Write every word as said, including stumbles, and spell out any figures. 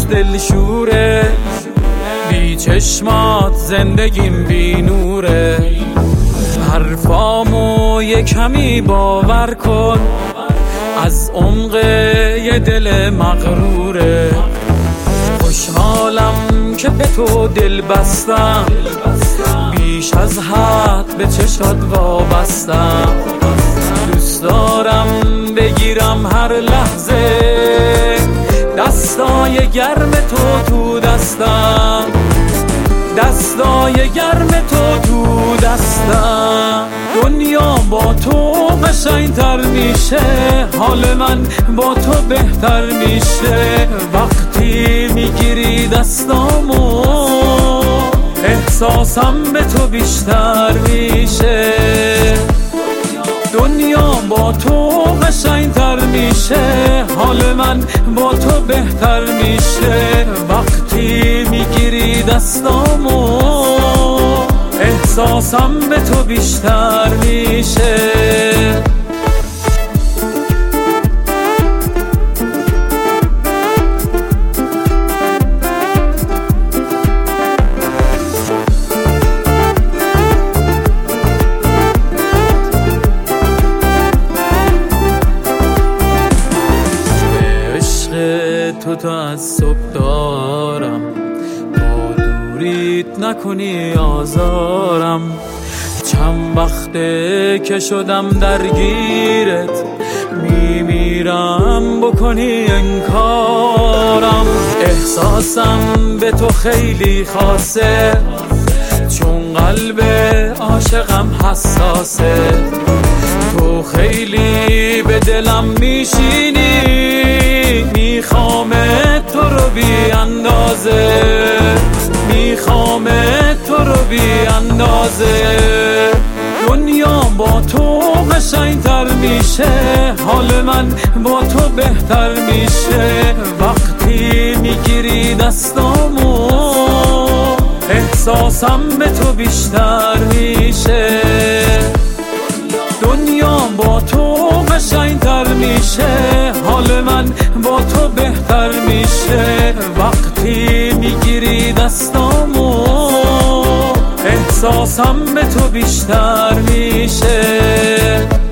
دلشوره، بی چشمات زندگیم بی نوره. حرفامو یه کمی باور کن، از عمق یه دل مغروره. خوشحالم که به تو دل بستم، بیش از حد به چشات وابستم. دوست دارم بگیرم هر لحظه دستای گرم تو تو دستم، دستای گرم تو تو دستم. دنیا با تو قشنگ‌تر میشه، حال من با تو بهتر میشه. وقتی میگیری دستامو احساسم به تو بیشتر میشه. دنیا با تو قشنگ‌تر میشه، حال من با تو بهتر میشه. وقتی میگیری دستامو احساسم به تو بیشتر میشه. تو تا از صبح دارم، با دوریت نکنی آزارم. چند وقته که شدم درگیرت، میمیرم بکنی انکارم. احساسم به تو خیلی خاصه، چون قلب عاشقم حساسه. تو خیلی به دلم میشینی، میخوام تو رو بی اندازه، میخوام تو رو بی اندازه. دنیا با تو قشنگ‌تر میشه، حال من با تو بهتر میشه. وقتی میگیری دستامو احساسم به تو بیشتر میشه. دنیا با تو قشنگ‌تر میشه، حال من با تو بهتر میشه. وقتی میگیری دستامو احساسم به تو بیشتر میشه.